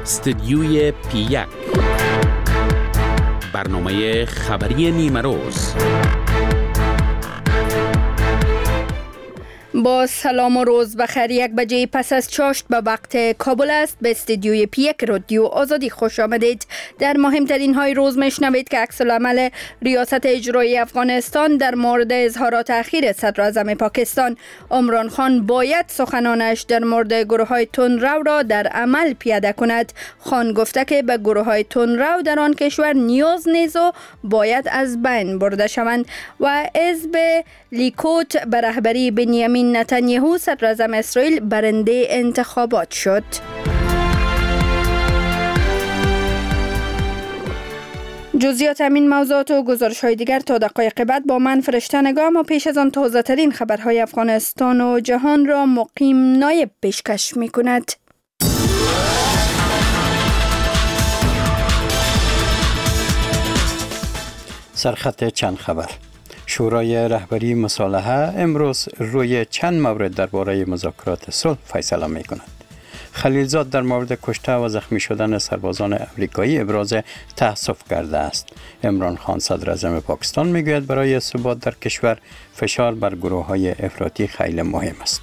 استدیوی پی1 برنامه خبری نیمه روز. با سلام و روز بخیر. 1 بجه پس از چاشت به وقت کابل است. به استدیوی پی1 رادیو آزادی خوش آمدید. در مهمترین های روز میشنوید که عکس العمل ریاست اجرایی افغانستان در مورد اظهارات اخیر صدر اعظم پاکستان. عمران خان باید سخنانش در مورد گروه های تندرو را در عمل پیاده کند. خان گفته که به گروه های تندرو در آن کشور نیاز نیست و باید از بین برده شوند. و حزب لیکود به رهبری بنیامین نتانیاهو صدر اعظم اسرائیل برنده انتخابات شد. جزئیات همین موضوعات و گزارش های دیگر تا دقایق بعد با من فرشته نگاه. اما پیش از آن تازه ترین خبرهای افغانستان و جهان را مقیم نایب پیشکش می کند. سرخط چند خبر. شورای رهبری مصالحه امروز روی چند مورد درباره مذاکرات صلح فیصله می کند. خلیلزاد در مورد کشته و زخمی شدن سربازان امریکایی ابراز تأسف کرده است. عمران خان صدر اعظم پاکستان میگوید برای ثبات در کشور فشار بر گروه‌های افراطی خیلی مهم است.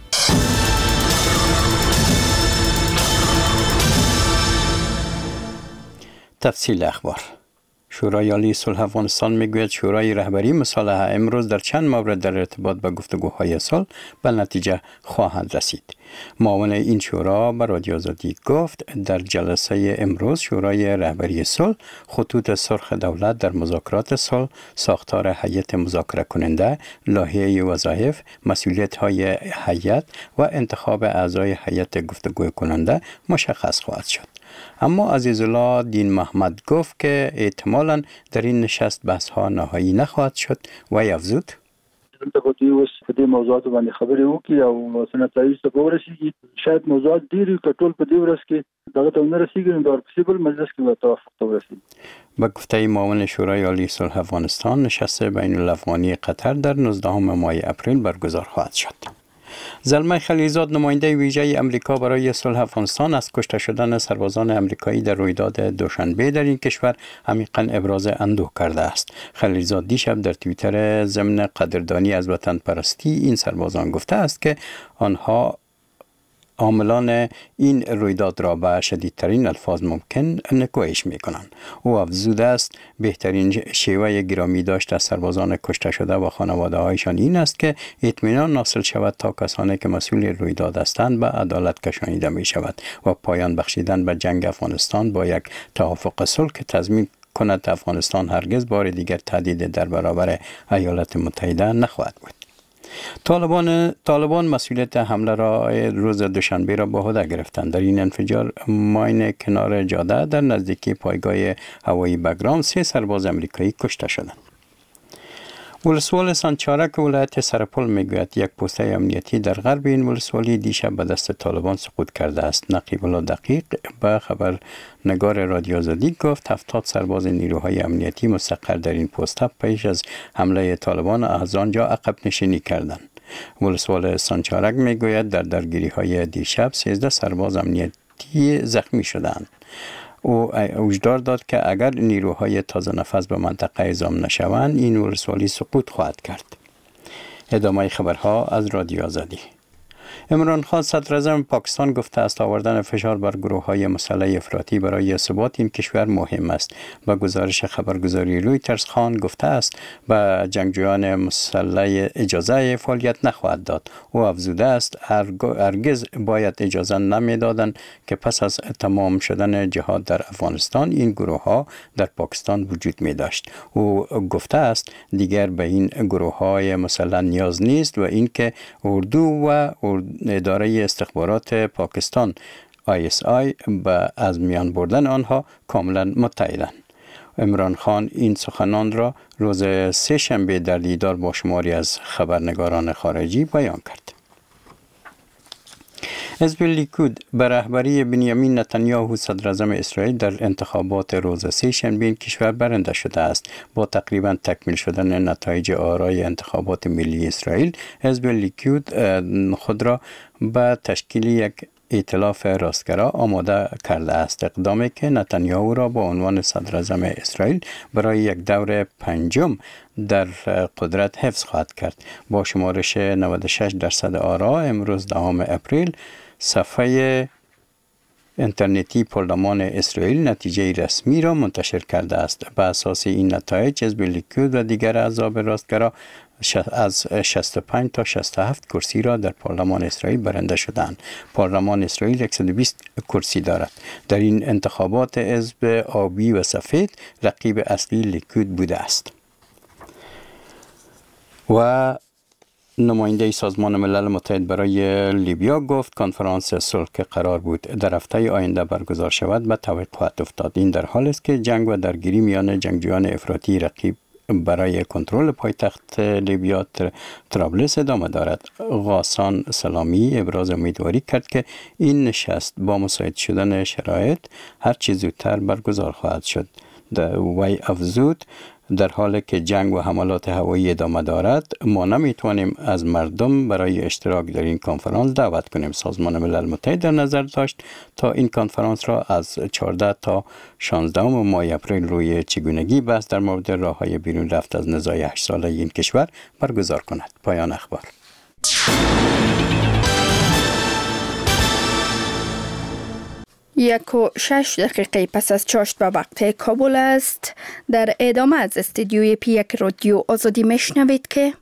تفصیل اخبار. شورای عالی صلح افغانستان میگوید شورای رهبری مصالحه امروز در چند مورد در ارتباط به گفتگوهای صلح به نتیجه خواهند رسید. معاون این شورا به رادیو آزادی گفت در جلسه امروز شورای رهبری صلح خطوط سرخ دولت در مذاکرات صلح، ساختار هیئت مذاکره کننده، لایحه وظایف، مسئولیت‌های هیئت و انتخاب اعضای هیئت گفتگو کننده مشخص خواهد شد. اما عزیزالله دین محمد گفت که احتمالاً در این نشست بحث ها نهایی نخواهد شد و افزود دلته به دوی اوس په دې موضوعاتو باندې خبرې وکړي او نتایج ته ورسیږي. شاید موضوعات ډېر وي که ټول په دې ورځ کې دغه ته ونه رسیږي نو د ورپسې بل مجلس کې به توافق ته ورسیږي. به گفته معاون شورای عالی صلح افغانستان نشست بین الافغانی قطر در 19 ماه اپریل برگزار خواهد شد. زلمه خلیلزاد نماینده ویژه امریکا برای صلح افغانستان از کشته شدن سربازان امریکایی در رویداد دوشنبه در این کشور عمیقاً ابراز اندوه کرده است. خلیلزاد دیشب در توییتر ضمن قدردانی از وطن پرستی این سربازان گفته است که آنها عاملان این رویداد را به شدیدترین الفاظ ممکن نکوهش می کنند. او افزوده است بهترین شیوه گرامی داشت از سربازان کشته شده و خانواده هایشان این است که اطمینان حاصل شود تا کسانی که مسئول رویداد هستند به عدالت کشانیده می شود و پایان بخشیدن به جنگ افغانستان با یک توافق صلح که تضمین کند افغانستان هرگز بار دیگر تهدید در برابر ایالات متحده نخواهد بود. طالبان مسئولیت حمله را روز دوشنبه را به عهده گرفتند. در این انفجار ماین کنار جاده در نزدیکی پایگاه هوایی بگرام 3 سرباز امریکایی کشته شدند. ولسوال سانچارک ولایت سرپل میگوید یک پوسته امنیتی در غرب این ولسوالی دیشب به دست طالبان سقوط کرده است. نقیب الله دقیق به خبرنگار رادیو آزادی گفت 70 سرباز نیروهای امنیتی مستقر در این پوسته پیش از حمله طالبان از آنجا عقب نشینی کردند. ولسوال سانچارک میگوید در درگیری‌های دیشب 13 سرباز امنیتی زخمی شدند. او هشدار داد که اگر نیروهای تازه نفس به منطقه اعزام نشوند این ولسوالی سقوط خواهد کرد. ادامه خبرها از رادیو آزادی. عمران خان صدر اعظم پاکستان گفته است آوردن فشار بر گروه‌های مسلح افراطی برای ثبات این کشور مهم است. با گزارش خبرگزاری رویترز خان گفته است به جنگجویان مسلح اجازه فعالیت نخواهد داد. او افزوده است هرگز باید اجازه نمیدادند که پس از تمام شدن جهاد در افغانستان این گروه‌ها در پاکستان وجود می داشت. او گفته است دیگر به این گروه‌های مسلح نیاز نیست و اینکه اردو و اداره استخبارات پاکستان ISI به از میان بردن آنها کاملا متحدند. عمران خان این سخنان را روز 3 شنبه در دیدار با شماری از خبرنگاران خارجی بیان کرد. حزب لیکود به رهبری بنیامین نتانیاهو صدر اعظم اسرائیل در انتخابات روز 3 شنبه این کشور برنده شده است. با تقریبا تکمیل شدن نتایج آرای انتخابات ملی اسرائیل، حزب لیکود خود را به تشکیل یک ائتلاف راستگرا آماده کرده است، اقدامی که نتانیاهو را با عنوان صدراعظم اسرائیل برای یک دور پنجم در قدرت حفظ خواهد کرد. با شمارش 96% آرا امروز 10 اپریل صفحه اینترنتی پارلمان اسرائیل نتیجه رسمی را منتشر کرده است. به اساس این نتایج حزب لیکود و دیگر احزاب راستگرا از 65 تا 67 کرسی را در پارلمان اسرائیل برنده شدند. پارلمان اسرائیل 120 کرسی دارد. در این انتخابات حزب آبی و سفید رقیب اصلی لیکود بوده است. و نماینده سازمان ملل متحد برای لیبیا گفت کنفرانس صلح که قرار بود در هفته آینده برگزار شود به توقف افتاد. این در حالی است که جنگ و درگیری میان جنگجویان افراطی رقیب برای کنترل پایتخت لیبیا طرابلس ادامه دارد. غاسان سلامی ابراز امیدواری کرد که این نشست با مساعد شدن شرایط هر چه زودتر برگزار خواهد شد. وی افزود در حالی که جنگ و حملات هوایی ادامه دارد، ما نمیتوانیم از مردم برای اشتراک در این کنفرانس دعوت کنیم. سازمان ملل متحد در نظر داشت تا این کنفرانس را از 14 تا 16 ماه اپریل روی چگونگی بحث در مورد راه‌های بیرون رفت از نزاع 8 ساله این کشور برگزار کند. پایان اخبار. 1:06 پس از چاشت به وقت کابل است. در ادامه از استودیوی پی1 رادیو آزادی میشنوید که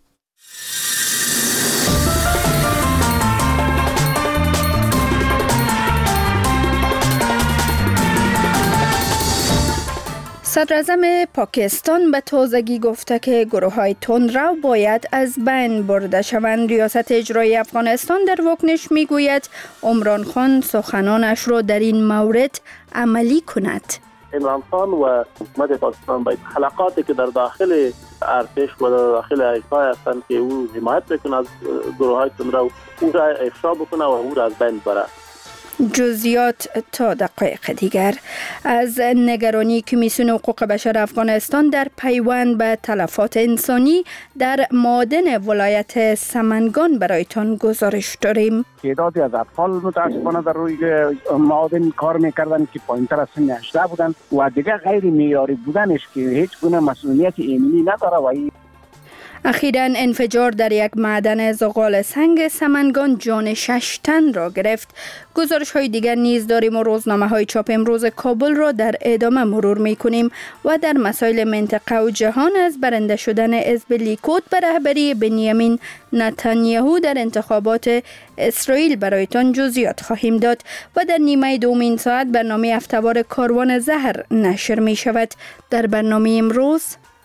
صدراعظم پاکستان به تازگی گفته که گروه‌های تندرو باید از بین برده شوند. ریاست اجرایی افغانستان در واکنش میگوید عمران خان سخنانش را در این مورد عملی کند. عمران خان و حکومت پاکستان باید حلقاتی که در داخل ارتش و در داخل ایسای هستند که او حمایت بکنه از گروه‌های تندرو، او را افشا بکنه و او را از بین ببره. جزئیات تا دقایق دیگر. از نگرانی کمیسیون حقوق بشر افغانستان در پیوند به تلفات انسانی در معادن ولایت سمنگان برایتان گزارش داریم. تعدادی از اطفال متاسفانه در روی معادن کار میکردن که پایین‌تر از سن 18 بودن و دیگه غیر معیاری بودنش که هیچ گونه مسئولیت ایمنی نداره. و اخیراً انفجار در یک معدن زغال سنگ سمنگان جان 6 تن را گرفت. گزارش های دیگر نیز داریم و روزنامه های چاپ امروز کابل را در ادامه مرور می کنیم و در مسائل منطقه و جهان از برنده شدن حزب لیکود به رهبری بنیامین نتانیاهو در انتخابات اسرائیل برایتان جزئیات خواهیم داد و در نیمه دومین ساعت برنامه هفته‌وار کاروان زهر نشر می شود. در برنامه امروز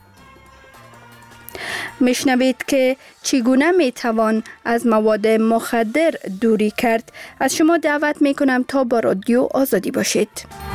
میشنوید که چگونه میتوان از مواد مخدر دوری کرد. از شما دعوت میکنم تا با رادیو آزادی باشید.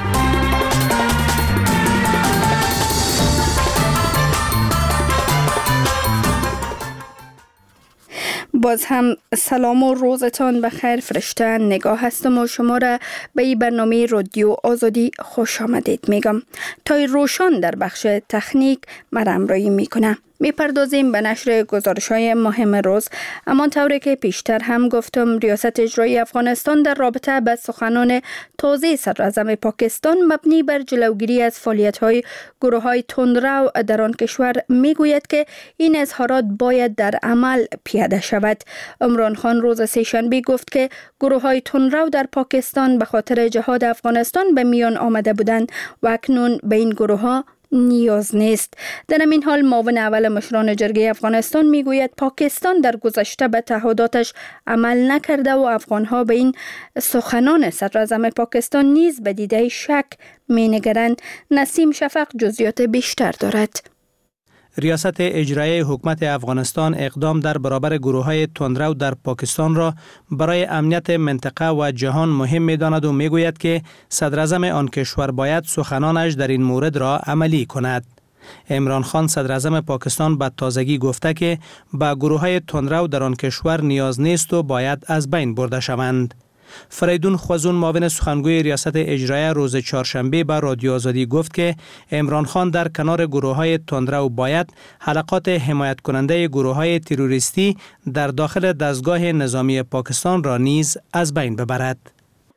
باز هم سلام و روزتان بخیر. فرشته نگاه هستم و شما را به این برنامه رادیو آزادی خوش آمدید میگم. تا روشان در بخش تکنیک مرا همراهی میکنه. میپردازیم به نشر گزارش‌های مهم روز. اما طوری که پیشتر هم گفتم، ریاست اجرایی افغانستان در رابطه با سخنان تازه صدراعظم پاکستان مبنی بر جلوگیری از فعالیت‌های گروه‌های تندرو در آن کشور میگوید که این اظهارات باید در عمل پیاده شود. عمران خان روز سه‌شنبه گفت که گروه‌های تندرو در پاکستان به خاطر جهاد افغانستان به میان آمده بودند و اکنون به این گروه‌ها نیاز نیست. در این حال معاون اول مشران جرگه افغانستان میگوید پاکستان در گذشته به تعهداتش عمل نکرده و افغانها به این سخنان صدراعظم پاکستان نیز به دیده شک مینگرند. نسیم شفق جزئیات بیشتر دارد. ریاست اجرایی حکومت افغانستان اقدام در برابر گروه‌های تندرو در پاکستان را برای امنیت منطقه و جهان مهم می‌داند و می‌گوید که صدراعظم آن کشور باید سخنانش در این مورد را عملی کند. عمران خان صدراعظم پاکستان به تازگی گفته که با گروه‌های تندرو در آن کشور نیاز نیست و باید از بین برده شوند. فریدون خوازون معاون سخنگوی ریاست اجرایی روز چهارشنبه به رادیو آزادی گفت که عمران خان در کنار گروه‌های تندرو باید حلقات حمایت کننده گروه‌های تروریستی در داخل دستگاه نظامی پاکستان را نیز از بین ببرد.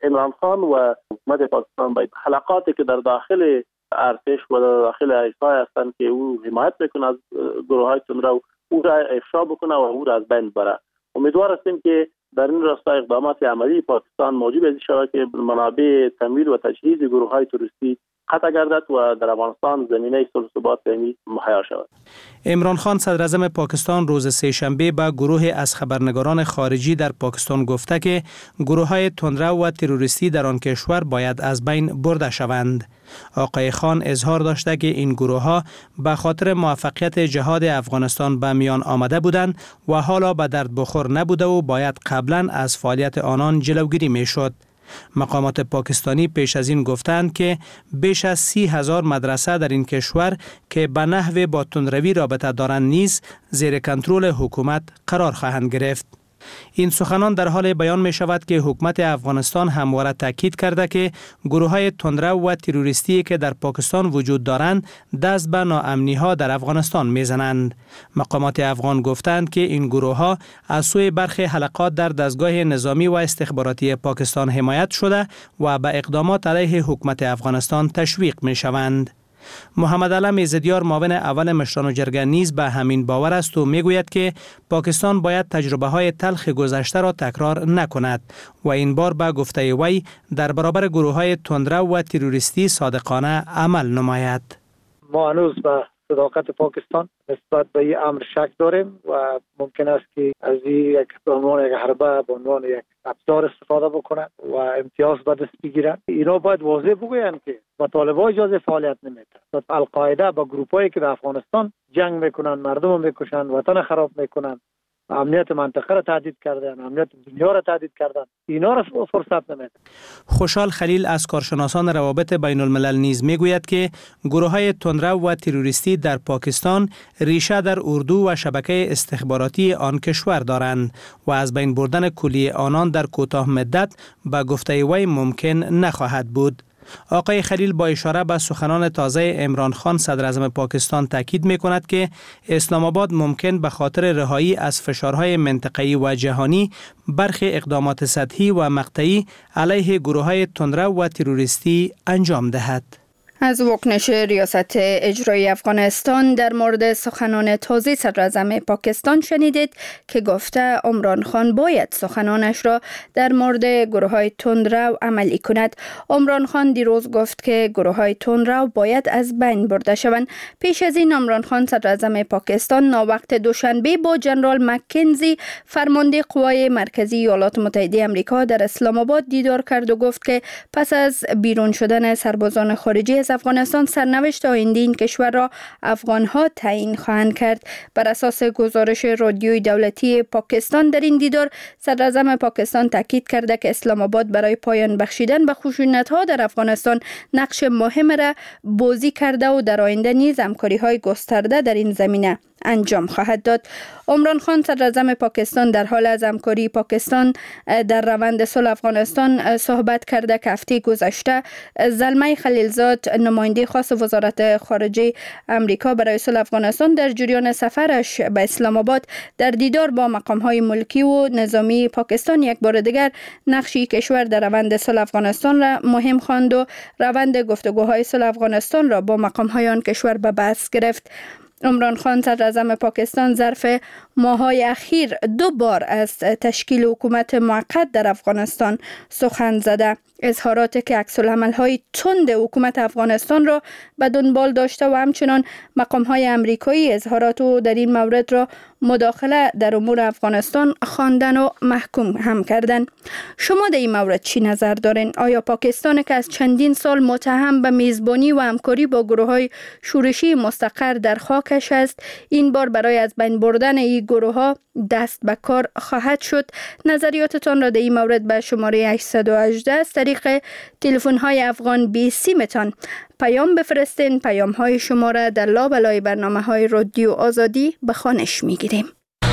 عمران خان و حکومت پاکستان باید خلقاتی که در داخل ارتش و در داخل ایسای هستند که او حمایت میکنه از گروه های تندرو، او را افشا بکنه و او را از بین ببره. امیدوار هستیم که در این راستا اقدامات عملی پاکستان موجب از شود که منابع تمویل و تجهیز گروه های تروریستی قطع گردد و در افغانستان زمینه صلح و ثبات مهیا شود. عمران خان صدر اعظم پاکستان روز سه‌شنبه به گروه از خبرنگاران خارجی در پاکستان گفته که گروه های تندرو و تروریستی در آن کشور باید از بین برده شوند. آقای خان اظهار داشته که این گروه ها به خاطر موفقیت جهاد افغانستان به میان آمده بودند و حالا به درد بخور نبوده و باید قبلا از فعالیت آنان جلوگیری می شد. مقامات پاکستانی پیش از این گفتند که بیش از 30,000 مدرسه در این کشور که به نحو با تندروی رابطه دارند نیز زیر کنترل حکومت قرار خواهند گرفت. این سخنان در حال بیان می شود که حکومت افغانستان همواره تاکید کرده که گروه های تندرو و تروریستی که در پاکستان وجود دارند دست به ناامنی ها در افغانستان می زنند. مقامات افغان گفتند که این گروه ها از سوی برخی حلقات در دستگاه نظامی و استخباراتی پاکستان حمایت شده و به اقدامات علیه حکومت افغانستان تشویق می شوند. محمد علم عزتیار معاون اول مشران جرگه نیز به همین باور است و میگوید که پاکستان باید تجربه های تلخ گذشته را تکرار نکند و این بار به گفته وی در برابر گروه های تندرو و تروریستی صادقانه عمل نماید. ما هنوز به صداقت پاکستان نسبت به این امر شک داریم و ممکن است که از این به عنوان یک حربه به عنوان یک ابزار استفاده بکنند و امتیاز به دست بگیرند. اینا باید واضح بگویند که با طالبان اجازه فعالیت نمیده. القاعده با گروپایی که در افغانستان جنگ میکنن، مردم رو میکشن، وطن خراب میکنن، امنیت منطقه را تهدید کردن، امنیت دنیا را تهدید کردن، اینا را فرصت نمیده. خوشحال خلیل از کارشناسان روابط بین الملل نیز میگوید که گروه های تندرو و تروریستی در پاکستان ریشه در اردو و شبکه استخباراتی آن کشور دارند و از بین بردن کلی آنان در کوتاه مدت به گفته وی ممکن نخواهد بود. آقای خلیل با اشاره به سخنان تازه عمران خان صدر اعظم پاکستان تاکید می کند که اسلام آباد ممکن به خاطر رهایی از فشارهای منطقه‌ای و جهانی برخی اقدامات سطحی و مقطعی علیه گروه‌های تندرو و تروریستی انجام دهد. از واکنش ریاست اجرایی افغانستان در مورد سخنان تازه صدر اعظم پاکستان شنیدید که گفته عمران خان باید سخنانش را در مورد گروه‌های تندرو عملی کند. عمران خان دیروز گفت که گروه‌های تندرو باید از بین برده شوند. پیش از این عمران خان صدر اعظم پاکستان ناوقت دوشنبه با جنرال مکنزی فرمانده قوای مرکزی ایالات متحده آمریکا در اسلام آباد دیدار کرد و گفت که پس از بیرون شدن سربازان خارجی از افغانستان سرنوشت آینده این کشور را افغانها تعیین خواهند کرد. بر اساس گزارش رادیوی دولتی پاکستان در این دیدار صدر اعظم پاکستان تاکید کرده که اسلام آباد برای پایان بخشیدن به خشونت‌ها در افغانستان نقش مهم را بازی کرده و در آینده نیز همکاری‌های گسترده در این زمینه انجام خواهد داد. عمران خان صدر اعظم پاکستان در حال از همکاری پاکستان در روند صلح افغانستان صحبت کرده که هفته گذشته زلمه خلیلزاد نماینده خاص وزارت خارجه امریکا برای صلح افغانستان در جریان سفرش به اسلام آباد در دیدار با مقام‌های ملکی و نظامی پاکستان یک بار دیگر نقش کشور در روند صلح افغانستان را مهم خواند و روند گفتگوهای صلح افغانستان را با مقام‌های آن کشور به بحث گرفت. عمران خان صدر اعظم پاکستان ظرف ماه‌های اخیر 2 بار از تشکیل حکومت موقت در افغانستان سخن زده. اظهاراتی که عکس‌العمل‌های تند حکومت افغانستان را به دنبال داشته و همچنان مقام‌های آمریکایی اظهارات و در این مورد را مداخله در امور افغانستان خواندن و محکوم هم کردن. شما در این مورد چی نظر دارین؟ آیا پاکستان که از چندین سال متهم به میزبانی و همکاری با گروه‌های شورشی مستقر در خاکش است، این بار برای از بین بردن این گروه‌ها دست به کار خواهد شد؟ نظریاتتان را در این مورد به شماره 818 از طریق تلفن‌های افغان بی سیمتان پیام بفرستین. پیام‌های شما را در لابلای برنامه‌های رادیو آزادی به خوانش می‌گیریم.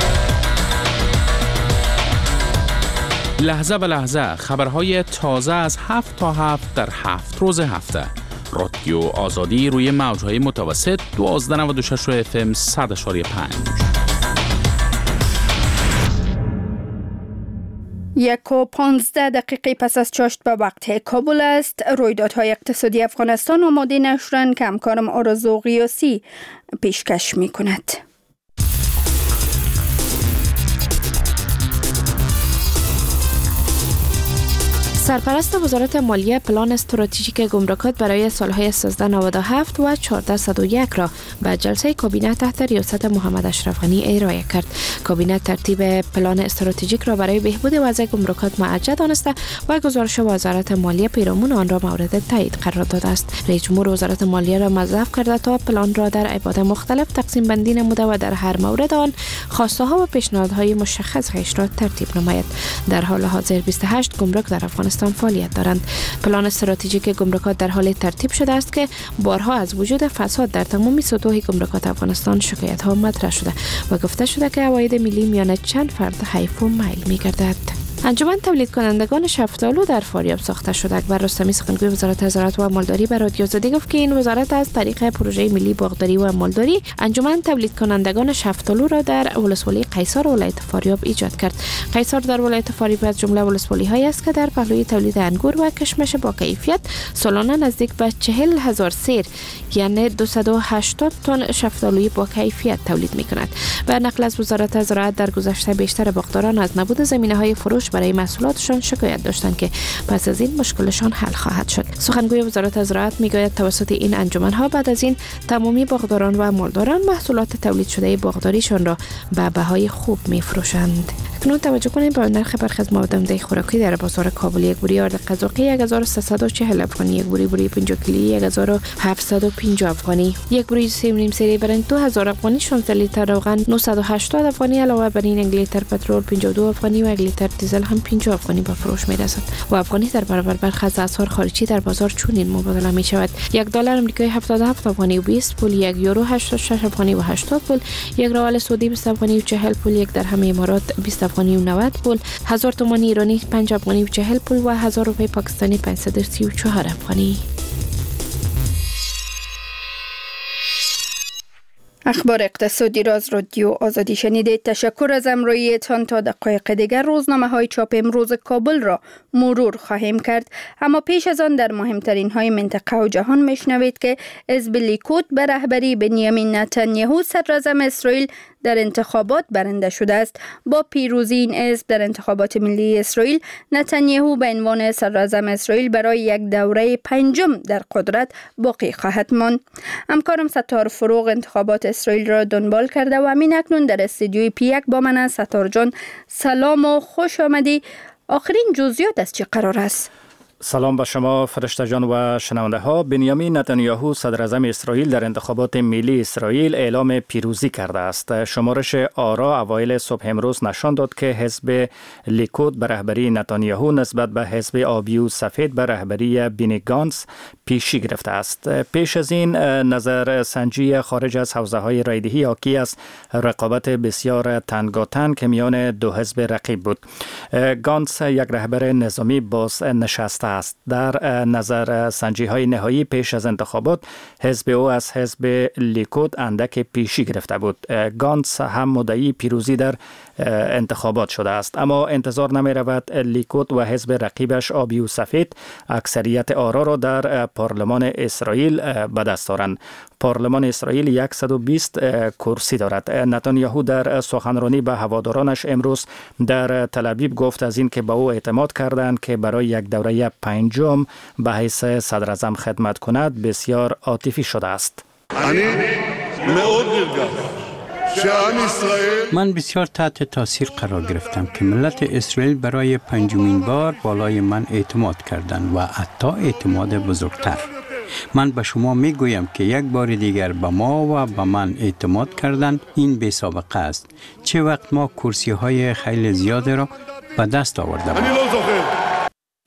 لحظه به لحظه خبرهای تازه از 7 تا 7 در 7 روز هفته. رادیو آزادی روی موج‌های متوسط 1296 FM 100.5. 1:15 پس از چاشت به وقت کابل است. رویدادهای اقتصادی افغانستان آماده نشدند که همکارم آرزو قیاسی پیشکش می کند. سرپرست وزارت مالیه پلان استراتژیک گمرکات برای سالهای 1397 و 1401 را به جلسه کابینه تحت ریاست محمد اشرف غنی ارائه کرد. کابینه ترتیب پلان استراتژیک را برای بهبود وضع گمرکات معجل دانسته و گزارش وزارت مالیه پیرامون آن را مورد تایید قرار داده است. رئیس جمهور وزارت مالیه را موظف کرده تا پلان را در ابعاد مختلف تقسیم بندی نموده و در هر مورد آن خواسته ها و پیشنهادهای مشخص را ترتیب نماید. در حال حاضر 28 گمرک در افغانستان فعالیت دارند. پلان استراتژیک گمرکات در حال ترتیب شده است که بارها از وجود فساد در تمام سطوح گمرکات افغانستان شکایت ها مطرح شده و گفته شده که عواید ملی میان چند فرد حیف و میل می گردد. انجمن تولید کنندگان شفتالو در فاریاب ساخته شده. اکبر رستمی سخنگوی وزارت زراعت و مالداری به رادیو آزادی گفت که این وزارت از طریق پروژه ملی باغداری و مالداری انجمن تولید کنندگان شفتالو را در ولسوالی قیصار ولایت فاریاب ایجاد کرد. قیصار در ولایت فاریاب از جمله ولسوالی‌هایی است که در پهلوی تولید انگور و کشمش با کیفیت سالانه نزدیک به 40,000 سیر یعنی 280 تن شفتالوی با کیفیت تولید می‌کند. به نقل از وزارت زراعت در گذشته بیشتر باغداران از نبود زمینه‌های فروش برای محصولاتشان شکایت داشتند که پس از این مشکلشان حل خواهد شد. سخنگوی وزارت زراعت میگوید توسط این انجمن‌ها بعد از این تمامی باغداران و مالداران محصولات تولید شده باغداریشان را به بهای خوب می‌فروشند. اکنون توجه کنید به نرخ برخی از مواد خوراکی در بازار کابل. یک بوری آرد قزاقی 1340 افغانی، یک بوری 50 کیلویی 1750 افغانی، یک بوری 3.5 سری برنج 2000 افغانی، 16 لیتر روغن 980 افغانی، علاوه بر این 1 لیتر پترول 52 افغانی و 1 لیتر دیزل هم 50 افغانی به فروش می‌رسد. و افغانی در برابر برخی از اسعار خارجی در بازار چنین مبادله می‌شود: $1 آمریکایی 77 افغانی و 20 پول، 1 یورو 86 افغانی و 80 پول، 1 ریال سعودی 20 افغانی و 40 پول، 1 درهم امارات 20 افغانی و 90 پول، 1000 تومان ایرانی 5 افغانی و 40 پول و 1000 روپیه پاکستانی 534 افغانی. اخبار اقتصادی را از رادیو آزادی شنیدید. تشکر از همراهیتان. تا دقایق دیگر روزنامه‌های چاپ امروز کابل را مرور خواهیم کرد، اما پیش از آن در مهمترین های منطقه و جهان میشنوید که حزب لیکود به رهبری بنیامین نتانیاهو صدراعظم اسرائیل در انتخابات برنده شده است. با پیروزی این حزب در انتخابات ملی اسرائیل، نتانیاهو به عنوان صدراعظم اسرائیل برای یک دوره پنجم در قدرت باقی خواهد ماند. همکارم ستار فروغ انتخابات اسرائیل را دنبال کرده و همین اکنون در استودیوی پی1 با من است. ستار جان سلام و خوش آمدی. آخرین جزئیات از چه قرار است؟ سلام به شما فرشته جان و شنونده ها. بنیامین نتانیاهو صدراعظم اسرائیل در انتخابات ملی اسرائیل اعلام پیروزی کرده است. شمارش آرا اوایل صبح امروز نشان داد که حزب لیکود به رهبری نتانیاهو نسبت به حزب آبی و سفید به رهبری بینی گانتز پیشی گرفته است. پیش از این نظر سنجی خارج از حوزه های رایدهی حاکی است رقابت بسیار تنگاتنگ که میان دو حزب رقیب بود. گانتز یک رهبر نظامی باز نشسته است. در نظر سنجی های نهایی پیش از انتخابات حزب او از حزب لیکود اندک پیشی گرفته بود. گانتز هم مدعی پیروزی در انتخابات شده است، اما انتظار نمی رود لیکود و حزب رقیبش آبی و سفید اکثریت آرا را در پارلمان اسرائیل به دست دارند. پارلمان اسرائیل 120 کرسی دارد. نتانیاهو در سخنرانی به هوادارانش امروز در تل ابیب گفت از این که به او اعتماد کردند که برای یک دوره پنجم به حیث صدراعظم خدمت کند بسیار عاطفی شده است. من بسیار تحت تاثیر قرار گرفتم که ملت اسرائیل برای پنجمین بار بالای من اعتماد کردند و حتی اعتماد بزرگتر. من به شما می گویم که یک بار دیگر به ما و به من اعتماد کردن این بی سابقه است. چه وقت ما کرسی های خیلی زیاد را به دست آورده بود.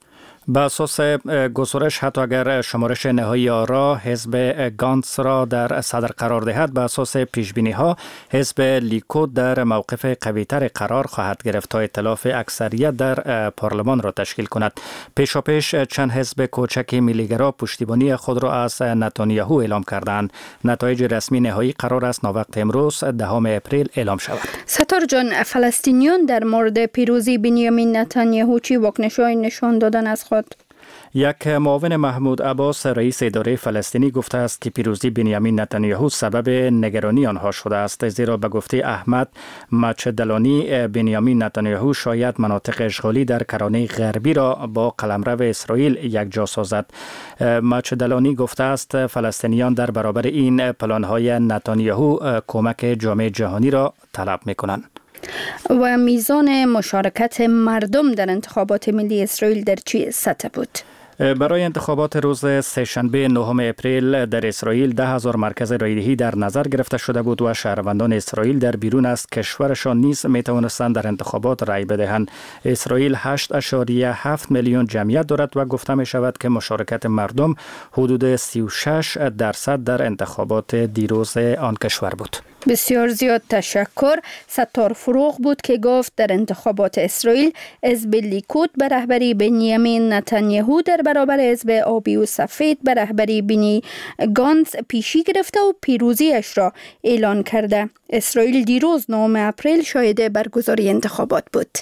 به اساس گزارش حتی اگر شمارش نهایی آرا حزب گانتس را در صدر قرار دهد، به اساس پیشبینی ها حزب لیکود در موقف قوی‌تر قرار خواهد گرفت تا ائتلاف اکثریت در پارلمان را تشکیل کند. پیشاپیش چند حزب کوچک ملیگرا پشتیبانی خود را از نتانیاهو اعلام کردند. نتایج رسمی نهایی قرار است ناوقت امروز 10 اپریل اعلام شود. ستار جان، فلسطینیان در مورد پیروزی بنیامین نتانیاهو چی واکنش‌هایی نشان دادن از خود؟ یک معاون محمود عباس رئیس اداره فلسطینی گفته است که پیروزی بنیامین نتانیاهو سبب نگرانی آنها شده است، زیرا به گفته احمد مچدلانی بنیامین نتانیاهو شاید مناطق اشغالی در کرانه غربی را با قلمرو اسرائیل یکجا سازد. مچدلانی گفته است فلسطینیان در برابر این پلان‌های نتانیاهو کمک جامعه جهانی را طلب می‌کنند. و میزان مشارکت مردم در انتخابات ملی اسرائیل در چه سطح بود؟ برای انتخابات روز سه‌شنبه 9 اپریل در اسرائیل 10,000 مرکز رایدهی در نظر گرفته شده بود و شهروندان اسرائیل در بیرون از کشورشان نیز می توانستند در انتخابات رای بدهند. اسرائیل 8.7 میلیون جمعیت دارد و گفته می شود که مشارکت مردم حدود 36% در انتخابات دیروز آن کشور بود. بسیار زیاد تشکر. ستار فروغ بود که گفت در انتخابات اسرائیل حزب لیکود به رهبری بنیامین نتانیاهو در برابر حزب آبی و سفید به رهبری بنی گانتس پیشی گرفته و پیروزیش را اعلان کرده. اسرائیل دیروز 9 اپریل شاهد برگزاری انتخابات بود.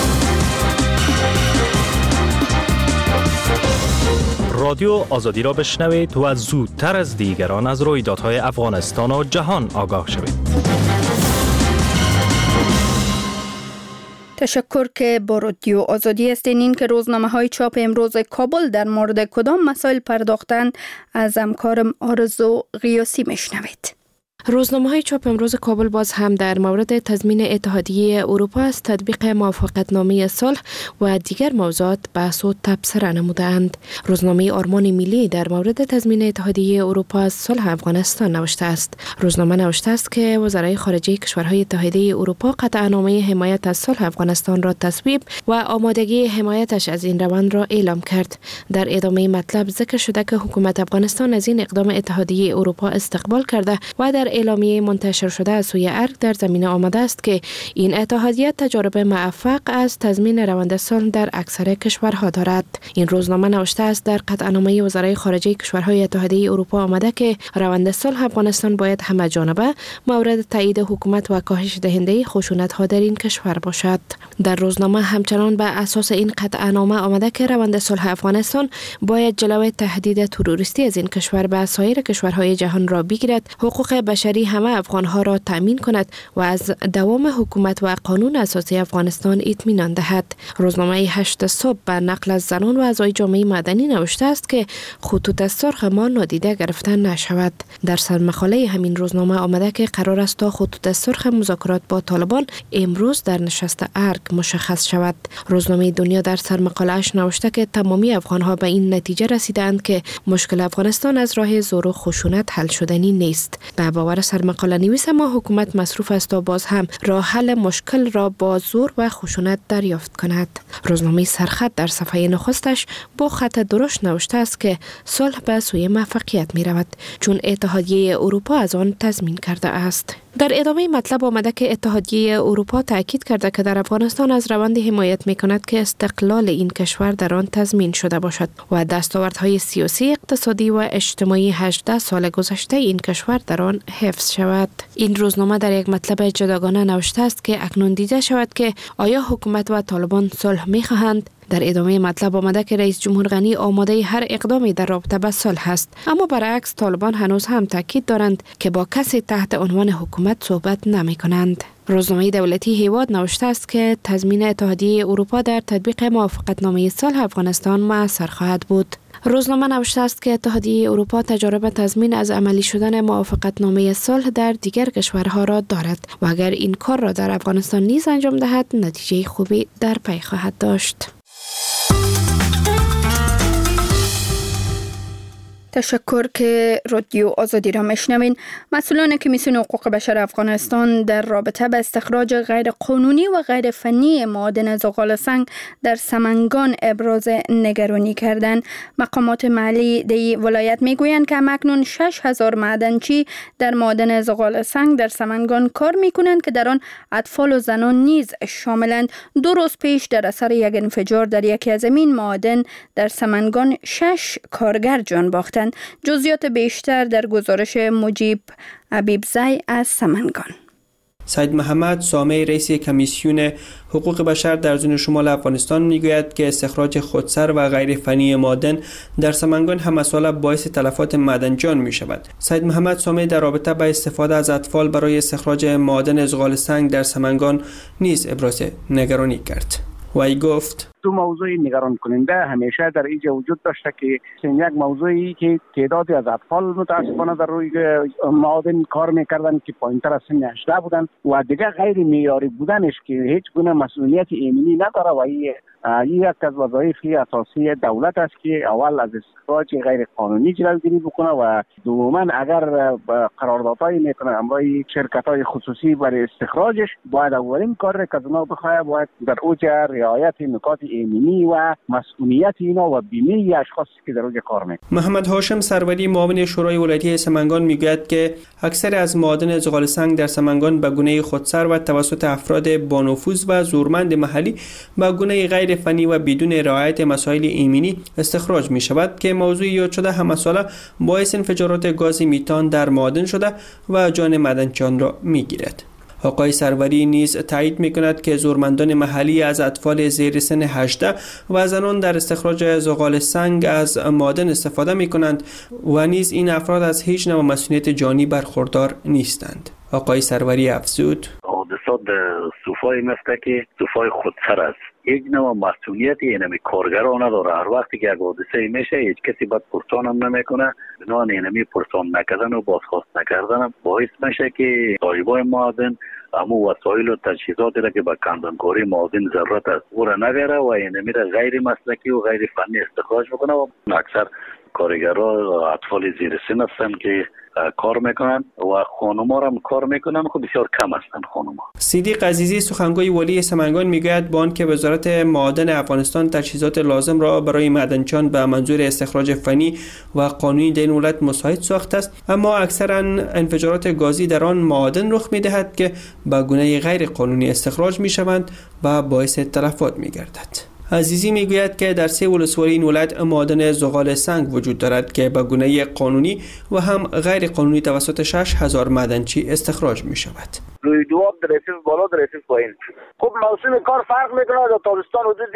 رادیو آزادی را بشنوید و زودتر از دیگران از رویدادهای افغانستان و جهان آگاه شوید. تشکر که با رادیو آزادی هستین. این که روزنامه‌های چاپ امروز کابل در مورد کدام مسائل پرداختند از همکارم آرزو غیاسی میشنوید. روزنامه‌های چاپ امروز کابل باز هم در مورد تضمین اتحادیه اروپا از تطبیق موافقتنامه صلح و دیگر موضوعات بحث و تبصره نمودند. روزنامه آرمان ملی در مورد تضمین اتحادیه اروپا از صلح افغانستان نوشته است. روزنامه نوشته است که وزرای خارجه کشورهای اتحادیه اروپا قطعنامه حمایت از صلح افغانستان را تصویب و آمادگی حمایتش از این روند را اعلام کرد. در ادامه مطلب ذکر شده که حکومت افغانستان از این اقدام اتحادیه اروپا استقبال کرده و در اعلامیه منتشر شده از سوی ارگ در زمینه آمده است که این اتحادیه تجارب موفق از تضمین روند صلح در اکثر کشورها دارد. این روزنامه نوشته است در قطعنامه وزرای خارجه کشورهای اتحادیه اروپا آمده که روند صلح افغانستان باید همه جانبه مورد تایید حکومت و کاهش دهنده خشونت‌ها در این کشور باشد. در روزنامه همچنان به اساس این قطعنامه آمده که روند صلح افغانستان باید جلوی تهدید تروریستی از این کشور به سایر کشورهای جهان را بگیرد، حقوق بشری همه افغانها را تأمین کند و از دوام حکومت و قانون اساسی افغانستان اطمینان دهد. روزنامه 8 صبح به نقل از زنان و اعضای جامعه مدنی نوشته است که خطوط سرخ ما نادیده گرفته نشود. در سرمقاله همین روزنامه آمده که قرار است تا خطوط سرخ مذاکرات با طالبان امروز در نشست ارگ مشخص شود. روزنامه دنیا در سرمقاله‌اش نوشته که تمامی افغانها به این نتیجه رسیدند که مشکل افغانستان از راه زور و خشونت حل شدنی نیست. به باور سرمقاله نویس ما حکومت مصروف است تا باز هم راه حل مشکل را با زور و خشونت دریافت کند. روزنامه سرخط در صفحه نخستش با خط درشت نوشته است که صلح به سوی موفقیت می رود چون اتحادیه اروپا از آن تضمین کرده است. در ادامه مطلب آمده که اتحادیه اروپا تاکید کرده که در افغانستان از روندی حمایت می کند که استقلال این کشور در آن تضمین شده باشد و دستاوردهای سیاسی، اقتصادی و اجتماعی 18 سال گذشته این کشور در آن حفظ شود. این روزنامه در یک مطلب جداگانه نوشته است که اکنون دیده شود که آیا حکومت و طالبان صلح می خواهند. در ادامه مطلب آمده که رئیس جمهور غنی آماده هر اقدامی در رابطه با صلح است، اما برعکس طالبان هنوز هم تاکید دارند که با کسی تحت عنوان حکومت صحبت نمی کنند. روزنامه دولتی هیواد نوشته است که تضمین اتحادیه اروپا در تطبیق موافقتنامه صلح افغانستان مؤثر خواهد بود. روزنامه نوشته است که اتحادیه اروپا تجارب تضمین از عملی شدن موافقتنامه صلح در دیگر کشورها را دارد و اگر این کار را در افغانستان نیز انجام دهد نتیجه خوبی در پی خواهد داشت. تشکر که رادیو آزادی را میشنوین. مسئولان کمیسیون حقوق بشر افغانستان در رابطه با استخراج غیر قانونی و غیر فنی معادن زغال سنگ در سمنگان ابراز نگرانی کردند. مقامات محلی دی ولایت میگویند که اکنون 6000 معدنچی در معادن زغال سنگ در سمنگان کار میکنند که در آن اطفال و زنان نیز شاملند. 2 روز پیش در اثر یک انفجار در یکی از این معادن در سمنگان 6 کارگر جان باختند. جزئیات بیشتر در گزارش مجیب حبیبزی از سمنگان. سید محمد سامعی رئیس کمیسیون حقوق بشر در زون شمال افغانستان میگوید که استخراج خودسر و غیر فنی معادن در سمنگان همساله باعث تلفات معدنجان می شود. سید محمد سامعی در رابطه با استفاده از اطفال برای استخراج معادن زغال سنگ در سمنگان نیز ابراز نگرانی کرد. و ای گفت: دو موضوع نگران کننده همیشه در اینجا وجود داشته که یک موضوعی که تعدادی از اطفال متاسفانه در روی معادن کار میکردن که پایینتر از سن 18 بودن و دیگه غیر معیاری بودنش که هیچ گونه مسئولیت ایمنی نداره و این یک از وظایف اساسی دولت است که اول از استخراج غیر قانونی جلوگیری بکنه و دوما اگر قراردادهای میکنه امرای شرکت‌های خصوصی برای استخراجش باید اولین کار که از اونا بخواه باید در اوج رعایت نکات ایمنی و مسئولیت اینا و بیمه اشخاصی که در اوج کار میکنه. محمد هاشم سروری معاون شورای ولایتی سمنگان میگوید که اکثر از معادن زغال سنگ در سمنگان به گونه خودسر و توسط افراد با نفوذ و زورمند محلی به گونه غیر فنی و بدون رعایت مسائل ایمنی استخراج می شود که موضوع یاد شده همساله باعث انفجارات گاز میتان در معادن شده و جان معدنچیان را می گیرد. آقای سروری نیز تایید می کند که زورمندان محلی از اطفال زیر سن 18 و زنان در استخراج زغال سنگ از معادن استفاده می کنند و نیز این افراد از هیچ نوع مسئولیت جانی برخوردار نیستند. آقای سروری افزود: حادثات صوفای مثل که صوفای خودسر است. یک نوع مسئولیت اینمی کارگران نداره. هر وقتی که یک حادثه میشه هیچ کسی باید پرسان هم نمیکنه. بنابراین اینمی پرسان نکردن و بازخواست نکردن باعث میشه که صاحبای معادن امو وسایل و تجهیزاتی را که به کندنکاری معادن ضرورت است او را نگیره و اینمی را غیر مسلکی و غیر فنی استخراج بکنه. و اکثر کارگرها اطفال زیر سن هستند که کار میکنن و خانوما هم کار میکنن، خب بسیار کم هستن خانوما. صدیق عزیزی سخنگوی ولی سمنگان میگوید با آنکه وزارت معادن افغانستان تجهیزات لازم را برای معدنچیان به منظور استخراج فنی و قانونی در این ولایت مساعد ساخته است، اما اکثرا انفجارات گازی در آن معادن رخ میدهد که به گونه غیر قانونی استخراج میشوند و باعث تلفات میگردد. عزیزی میگوید که در 3 ولسوالی این ولایت معادن زغال سنگ وجود دارد که به گونه قانونی و هم غیر قانونی توسط 6000 معدنچی استخراج می شود. روی دواب در رسیف بالا در رسیف پایین. خب موسم کار فرق میکنه. در تابستان حدود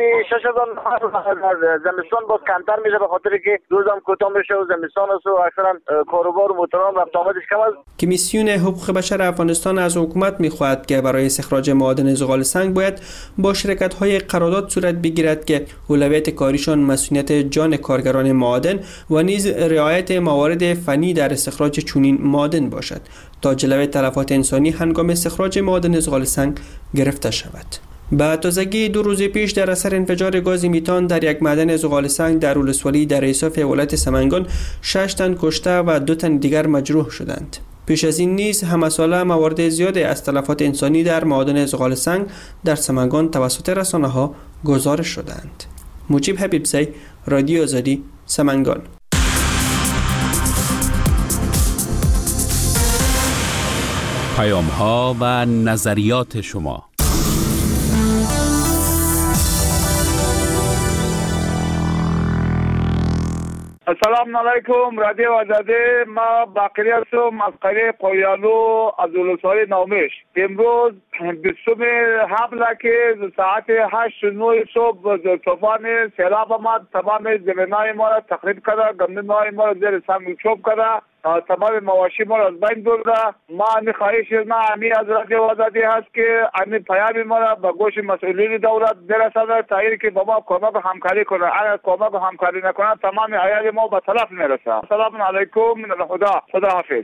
6000 زمستان باز کمتر میشه به خاطر که روزم کوتاه میشه و زمستان است و اکثرا کاروبار و موتوران رفت آمدش کم است. کمیسیون حقوق بشر افغانستان از حکومت میخواهد که برای استخراج معادن زغال سنگ باید با شرکت‌های قرارداد صورت بگیرد که اولویت کاریشان مسئولیت جان کارگران معادن و نیز رعایت موارد فنی در استخراج چنین معادن باشد تا جلوی تلفات انسانی هنگام استخراج معادن زغال سنگ گرفته شود. به تازگی 2 روز پیش در اثر انفجار گاز میتان در یک معدن زغال سنگ در ولسوالی در ایساف ولایت سمنگان 6 تن کشته و 2 تن دیگر مجروح شدند. پیش از این نیز همساله موارد زیادی از تلفات انسانی در معادن زغال سنگ در سمنگان توسط رسانه‌ها گزارش شدند. مجیب حبیبزی، رادیو آزادی، سمنگان. پیام‌ها و نظریات شما. السلام علیکم رادیو آزادی. ما باقری هستم از قریه قویالو از ولسوالی نومیش. امروز 27 که ساعت 8:09 صبح طوفان سیلاب آمد، تمام زمینای ما را تخریب کرده، گندم‌های ما را زیر سنگ چوب کرده، تمام مواشی ما را از بین برده. ما امی خواهش امی از رادیو آزادی هست که امی پیام ما را به گوش مسئولین دولت برسانه تا اینکه با ما کمک و همکاری کنه. اگر کمک و همکاری نکنه تمام عیال ما به تلف میرسه. السلام علیکم من خدا حافظ.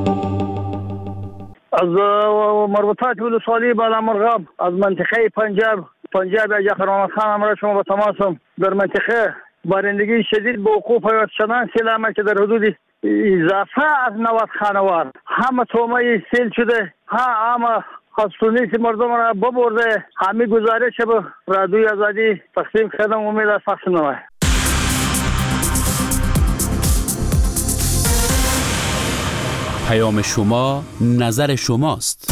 از مربوطات ولسوالی بالامرغاب از منطقه پنجاب اجا خرمان خان امر شما به تماسم در منطقه بارندگی شدید به وقوع پیوست شدن سیل آمد که در حدود اضافه از 90 خانوار همه تومه سیل شده، همه خستونیت مردم را ببرده. همه گزارش به رادیوی آزادی تقسیم کردم. امید است پخش نماید. پیام شما، نظر شماست.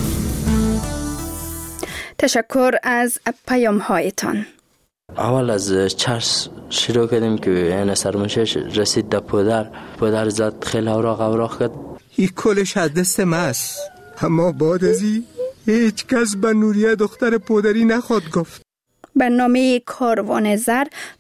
تشکر از پیام هایتان. اول از چرس شروع کردیم که این سرمشش رسید در پدر زد خیلی اوراق کرد. این کلش از دست ماست، اما بعد از این هیچ کس به نوریه دختر پدری نخواد گفت. برنامه کاروان زر